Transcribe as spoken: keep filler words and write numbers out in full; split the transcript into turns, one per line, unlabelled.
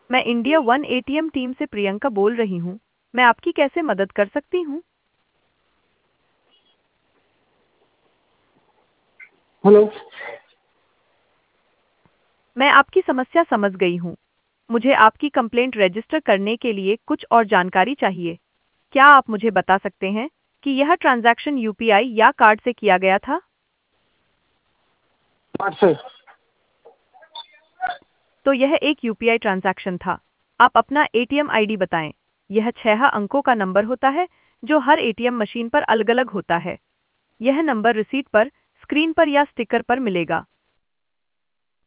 मैं India one ATM team से प्रियंका बोल रही हूँ। मैं आपकी कैसे मदद कर सकती हूँ?
हेलो।
मैं आपकी समस्या समझ गई हूँ। मुझे आपकी कंप्लेंट रजिस्टर करने के लिए कुछ और जानकारी चाहिए। क्या आप मुझे बता सकते हैं कि यह ट्रांजैक्शन यूपीआई या कार्ड से किया गया था?
कार्ड से।
तो यह एक यूपीआई ट्रांजैक्शन था। आप अपना एटीएम आईडी बताएं। यह छह अंकों का नंबर होता है जो हर एटीएम मशीन पर अलग-अलग होता है। यह नंबर रिसीट पर, स्क्रीन पर या स्टिकर पर मिलेगा।